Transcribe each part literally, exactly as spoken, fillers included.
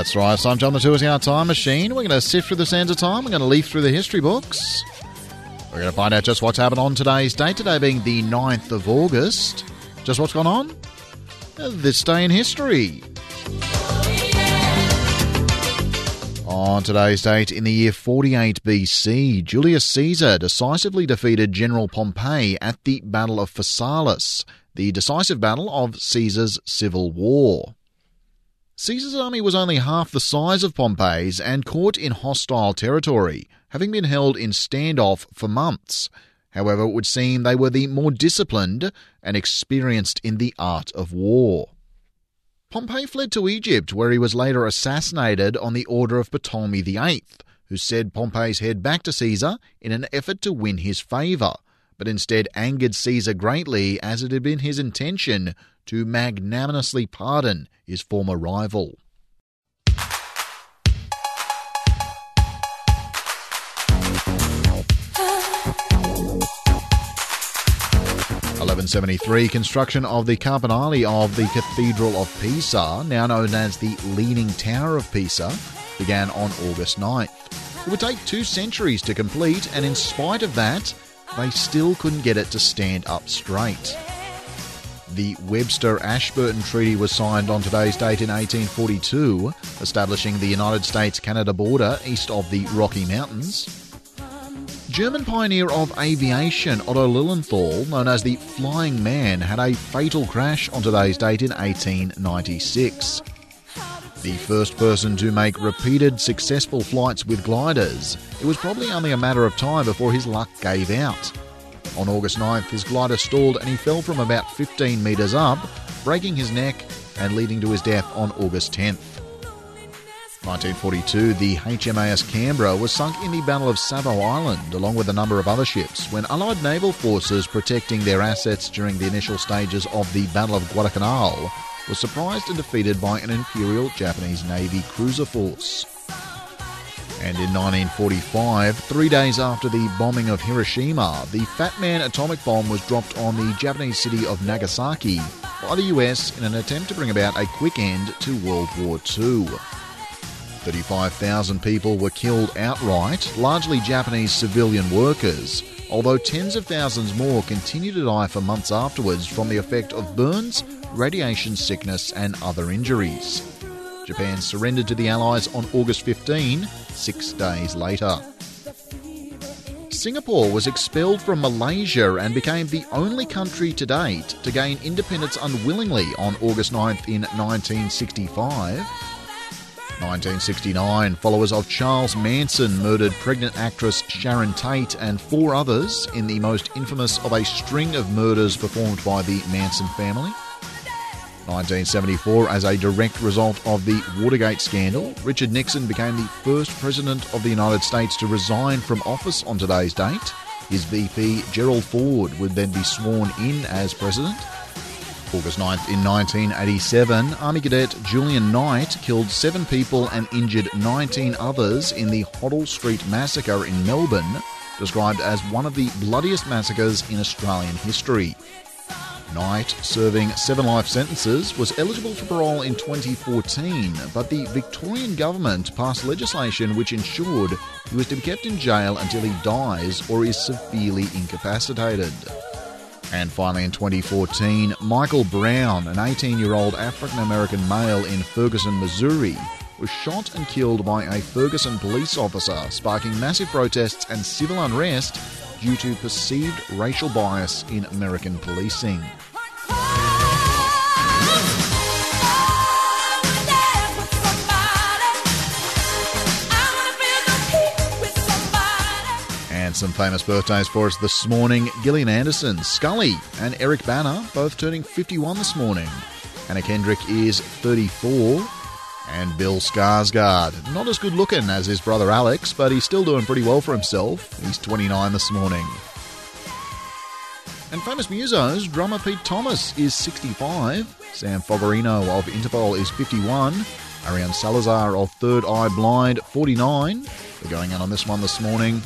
That's right. So I'm John the two-hour time machine. We're going to sift through the sands of time. We're going to leaf through the history books. We're going to find out just what's happened on today's date, today being the ninth of August. Just what's gone on this day in history. On today's date, in the year forty-eight B C, Julius Caesar decisively defeated General Pompey at the Battle of Pharsalus, the decisive battle of Caesar's civil war. Caesar's army was only half the size of Pompey's and caught in hostile territory, having been held in standoff for months. However, it would seem they were the more disciplined and experienced in the art of war. Pompey fled to Egypt, where he was later assassinated on the order of Ptolemy the eighth, who said Pompey's head back to Caesar in an effort to win his favour, but instead angered Caesar greatly, as it had been his intention to magnanimously pardon his former rival. eleven seventy-three, construction of the Campanile of the Cathedral of Pisa, now known as the Leaning Tower of Pisa, began on August ninth. It would take two centuries to complete, and in spite of that, they still couldn't get it to stand up straight. The Webster-Ashburton Treaty was signed on today's date in eighteen forty-two, establishing the United States-Canada border east of the Rocky Mountains. German pioneer of aviation Otto Lilienthal, known as the Flying Man, had a fatal crash on today's date in eighteen ninety-six. The first person to make repeated successful flights with gliders, it was probably only a matter of time before his luck gave out. On August ninth, his glider stalled and he fell from about fifteen metres up, breaking his neck and leading to his death on August tenth. nineteen forty-two, the H M A S Canberra was sunk in the Battle of Savo Island, along with a number of other ships, when Allied naval forces protecting their assets during the initial stages of the Battle of Guadalcanal were surprised and defeated by an Imperial Japanese Navy cruiser force. And in nineteen forty-five, three days after the bombing of Hiroshima, the Fat Man atomic bomb was dropped on the Japanese city of Nagasaki by the U S in an attempt to bring about a quick end to World War Two. thirty-five thousand people were killed outright, largely Japanese civilian workers, although tens of thousands more continue to die for months afterwards from the effect of burns, radiation sickness and other injuries. Japan surrendered to the Allies on August fifteenth, six days later. Singapore was expelled from Malaysia and became the only country to date to gain independence unwillingly on August ninth in nineteen sixty-five. nineteen sixty-nine, followers of Charles Manson murdered pregnant actress Sharon Tate and four others in the most infamous of a string of murders performed by the Manson family. nineteen seventy-four, as a direct result of the Watergate scandal, Richard Nixon became the first president of the United States to resign from office on today's date. His V P, Gerald Ford, would then be sworn in as president. August ninth in nineteen eighty-seven, Army Cadet Julian Knight killed seven people and injured nineteen others in the Hoddle Street Massacre in Melbourne, described as one of the bloodiest massacres in Australian history. Knight, serving seven life sentences, was eligible for parole in twenty fourteen, but the Victorian government passed legislation which ensured he was to be kept in jail until he dies or is severely incapacitated. And finally in twenty fourteen, Michael Brown, an eighteen-year-old African-American male in Ferguson, Missouri, was shot and killed by a Ferguson police officer, sparking massive protests and civil unrest due to perceived racial bias in American policing. And some famous birthdays for us this morning. Gillian Anderson, Scully and Eric Banner both turning fifty-one this morning. Anna Kendrick is thirty-four. And Bill Skarsgård, not as good looking as his brother Alex, but he's still doing pretty well for himself. He's twenty-nine this morning. And famous musos, drummer Pete Thomas is sixty-five. Sam Fogarino of Interpol is fifty-one. Ariane Salazar of Third Eye Blind, forty-nine. We're going out on this one this morning.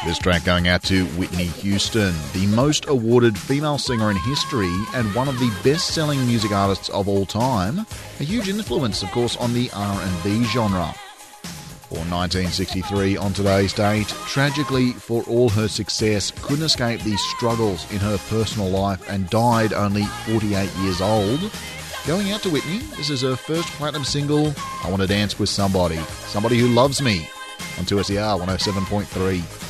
This track going out to Whitney Houston, the most awarded female singer in history and one of the best-selling music artists of all time. A huge influence, of course, on the R and B genre. For nineteen sixty-three, on today's date, tragically, for all her success, couldn't escape the struggles in her personal life and died only forty-eight years old. Going out to Whitney, this is her first platinum single, I Want to Dance with Somebody, Somebody Who Loves Me, on two S E R one oh seven point three.